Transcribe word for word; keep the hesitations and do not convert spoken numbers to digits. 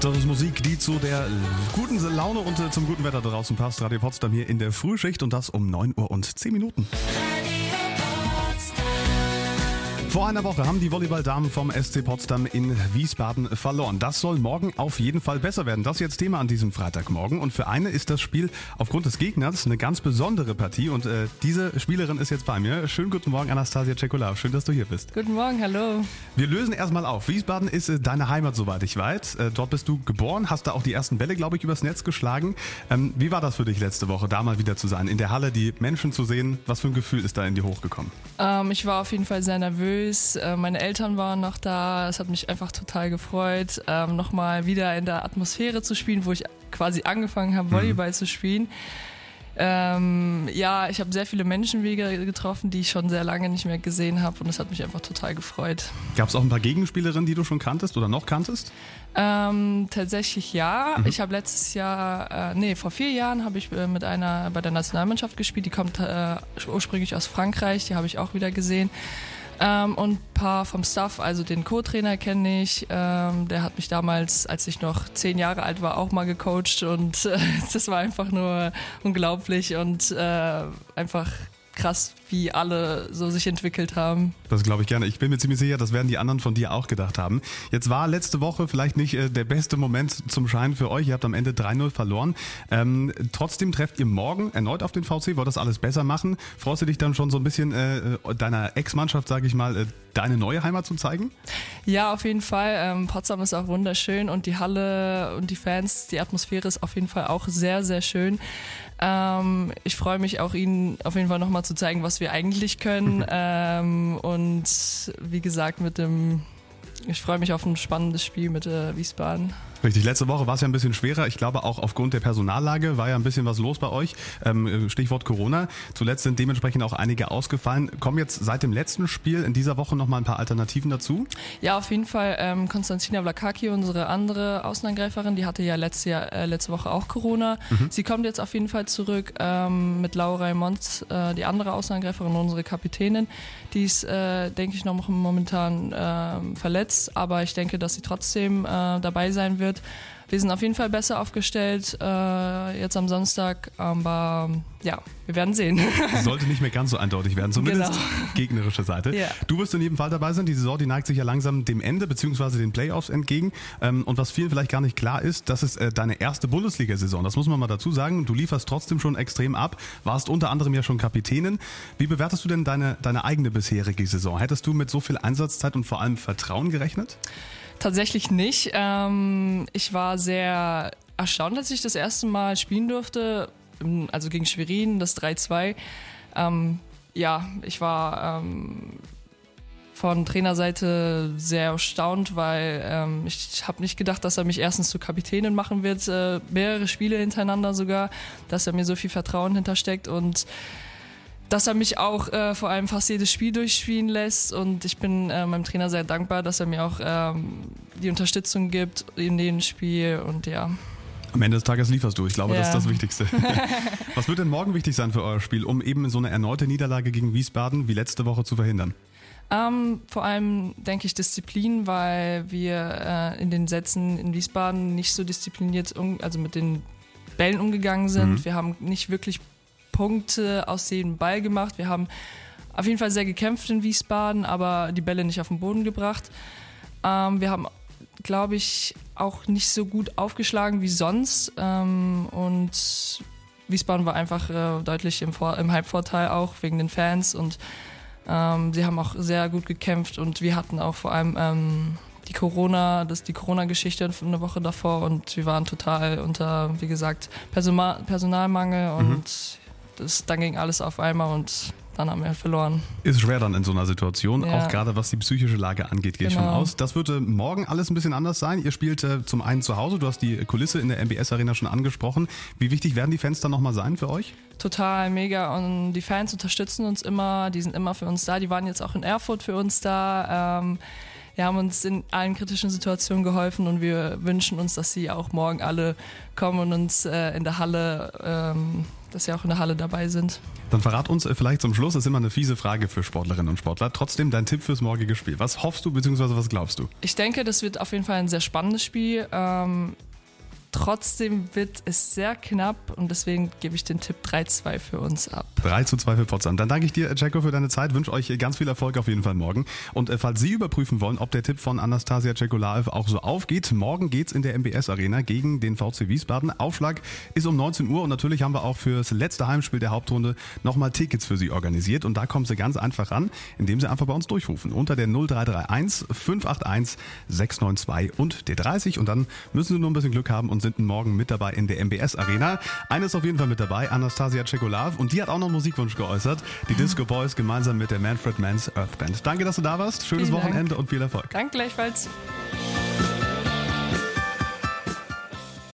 Das ist Musik, die zu der guten Laune und äh, zum guten Wetter draußen passt. Radio Potsdam hier in der Frühschicht und das um neun Uhr und zehn Minuten. Vor einer Woche haben die Volleyball-Damen vom S C Potsdam in Wiesbaden verloren. Das soll morgen auf jeden Fall besser werden. Das ist jetzt Thema an diesem Freitagmorgen. Und für eine ist das Spiel aufgrund des Gegners eine ganz besondere Partie. Und äh, diese Spielerin ist jetzt bei mir. Schönen guten Morgen, Anastasia Cekula. Schön, dass du hier bist. Guten Morgen, hallo. Wir lösen erstmal auf. Wiesbaden ist äh, deine Heimat, soweit ich weiß. Äh, dort bist du geboren, hast da auch die ersten Bälle, glaube ich, übers Netz geschlagen. Ähm, wie war das für dich letzte Woche, da mal wieder zu sein, in der Halle, die Menschen zu sehen? Was für ein Gefühl ist da in dir hochgekommen? Ähm, ich war auf jeden Fall sehr nervös. Meine Eltern waren noch da. Es hat mich einfach total gefreut, ähm, nochmal wieder in der Atmosphäre zu spielen, wo ich quasi angefangen habe, Volleyball mhm. zu spielen. Ähm, ja, ich habe sehr viele Menschen wieder getroffen, die ich schon sehr lange nicht mehr gesehen habe und es hat mich einfach total gefreut. Gab es auch ein paar Gegenspielerinnen, die du schon kanntest oder noch kanntest? Ähm, tatsächlich ja. Mhm. Ich habe letztes Jahr, äh, nee, vor vier Jahren habe ich äh, mit einer bei der Nationalmannschaft gespielt. Die kommt äh, ursprünglich aus Frankreich, die habe ich auch wieder gesehen. Ähm, und ein paar vom Staff, also den Co-Trainer kenne ich, ähm, der hat mich damals, als ich noch zehn Jahre alt war, auch mal gecoacht und äh, das war einfach nur unglaublich und äh, einfach krass, wie alle so sich entwickelt haben. Das glaube ich gerne. Ich bin mir ziemlich sicher, das werden die anderen von dir auch gedacht haben. Jetzt war letzte Woche vielleicht nicht äh, der beste Moment zum Schein für euch. Ihr habt am Ende drei null verloren. Ähm, trotzdem trefft ihr morgen erneut auf den V C, wollt das alles besser machen. Freust du dich dann schon so ein bisschen äh, deiner Ex-Mannschaft, sage ich mal, äh, deine neue Heimat zu zeigen? Ja, auf jeden Fall. Ähm, Potsdam ist auch wunderschön und die Halle und die Fans, die Atmosphäre ist auf jeden Fall auch sehr, sehr schön. Ähm, ich freue mich auch, Ihnen auf jeden Fall nochmal zu zeigen, was wir eigentlich können. ähm, und wie gesagt, mit dem, ich freue mich auf ein spannendes Spiel mit äh, Wiesbaden. Richtig, letzte Woche war es ja ein bisschen schwerer. Ich glaube auch aufgrund der Personallage war ja ein bisschen was los bei euch. Ähm, Stichwort Corona. Zuletzt sind dementsprechend auch einige ausgefallen. Kommen jetzt seit dem letzten Spiel in dieser Woche nochmal ein paar Alternativen dazu? Ja, auf jeden Fall. Ähm, Konstantina Vlakaki, unsere andere Außenangreiferin, die hatte ja letzte, Jahr, äh, letzte Woche auch Corona. Mhm. Sie kommt jetzt auf jeden Fall zurück ähm, mit Laura Mons, äh, die andere Außenangreiferin, unsere Kapitänin. Die ist, äh, denke ich, noch momentan äh, verletzt, aber ich denke, dass sie trotzdem äh, dabei sein wird. Wir sind auf jeden Fall besser aufgestellt äh, jetzt am Samstag, aber ja, wir werden sehen. Sollte nicht mehr ganz so eindeutig werden, zumindest genau. Gegnerische Seite. Ja. Du wirst in jedem Fall dabei sein. Die Saison, die neigt sich ja langsam dem Ende bzw. den Playoffs entgegen. Ähm, und was vielen vielleicht gar nicht klar ist, das ist äh, deine erste Bundesliga-Saison. Das muss man mal dazu sagen. Du lieferst trotzdem schon extrem ab, warst unter anderem ja schon Kapitänin. Wie bewertest du denn deine, deine eigene bisherige Saison? Hättest du mit so viel Einsatzzeit und vor allem Vertrauen gerechnet? Tatsächlich nicht. Ähm, ich war sehr erstaunt, als ich das erste Mal spielen durfte, also gegen Schwerin, das drei zwei. Ähm, ja, ich war ähm, von Trainerseite sehr erstaunt, weil ähm, ich habe nicht gedacht, dass er mich erstens zur Kapitänin machen wird, äh, mehrere Spiele hintereinander sogar, dass er mir so viel Vertrauen hintersteckt und dass er mich auch äh, vor allem fast jedes Spiel durchspielen lässt und ich bin äh, meinem Trainer sehr dankbar, dass er mir auch ähm, die Unterstützung gibt in dem Spiel und ja. Am Ende des Tages lieferst du, ich glaube, ja. das ist das Wichtigste. Was wird denn morgen wichtig sein für euer Spiel, um eben so eine erneute Niederlage gegen Wiesbaden wie letzte Woche zu verhindern? Ähm, vor allem denke ich Disziplin, weil wir äh, in den Sätzen in Wiesbaden nicht so diszipliniert um, also mit den Bällen umgegangen sind. Mhm. Wir haben nicht wirklich Punkte aus jedem Ball gemacht. Wir haben auf jeden Fall sehr gekämpft in Wiesbaden, aber die Bälle nicht auf den Boden gebracht. Ähm, wir haben, glaube ich, auch nicht so gut aufgeschlagen wie sonst. Ähm, und Wiesbaden war einfach äh, deutlich im, Vor- im Heimvorteil auch wegen den Fans. Und ähm, sie haben auch sehr gut gekämpft und wir hatten auch vor allem ähm, die Corona, das die Corona-Geschichte eine Woche davor und wir waren total unter, wie gesagt, Personal- Personalmangel und mhm. Das, dann ging alles auf einmal und dann haben wir halt verloren. Ist schwer dann in so einer Situation, ja. auch gerade was die psychische Lage angeht, gehe ich genau. schon aus. Das wird äh, morgen alles ein bisschen anders sein. Ihr spielt äh, zum einen zu Hause, du hast die Kulisse in der M B S-Arena schon angesprochen. Wie wichtig werden die Fans dann nochmal sein für euch? Total, mega und die Fans unterstützen uns immer, die sind immer für uns da. Die waren jetzt auch in Erfurt für uns da. Ähm, Die haben uns in allen kritischen Situationen geholfen und wir wünschen uns, dass sie auch morgen alle kommen und uns äh, in der Halle ähm, dass sie auch in der Halle dabei sind. Dann verrat uns vielleicht zum Schluss, das ist immer eine fiese Frage für Sportlerinnen und Sportler, trotzdem dein Tipp fürs morgige Spiel. Was hoffst du bzw. was glaubst du? Ich denke, das wird auf jeden Fall ein sehr spannendes Spiel. Ähm, Trotzdem wird es sehr knapp und deswegen gebe ich den Tipp drei zwei für uns ab. drei zu zwei für Potsdam. Dann danke ich dir, Cecco, für deine Zeit. Wünsche euch ganz viel Erfolg auf jeden Fall morgen. Und äh, falls Sie überprüfen wollen, ob der Tipp von Anastasia Cecolaev auch so aufgeht, morgen geht's in der M B S Arena gegen den V C Wiesbaden. Aufschlag ist um neunzehn Uhr und natürlich haben wir auch fürs letzte Heimspiel der Hauptrunde nochmal Tickets für Sie organisiert. Und da kommen Sie ganz einfach ran, indem Sie einfach bei uns durchrufen. Unter der null drei drei eins fünf acht eins sechs neun zwei und der dreißig. Und dann müssen Sie nur ein bisschen Glück haben und sind morgen mit dabei in der M B S Arena. Eine ist auf jeden Fall mit dabei, Anastasia Cecolaev, und die hat auch noch einen Musikwunsch geäußert. Die Disco Boys gemeinsam mit der Manfred Mann's Earth Band. Danke, dass du da warst. Schönes Wochenende und viel Erfolg. Danke gleichfalls.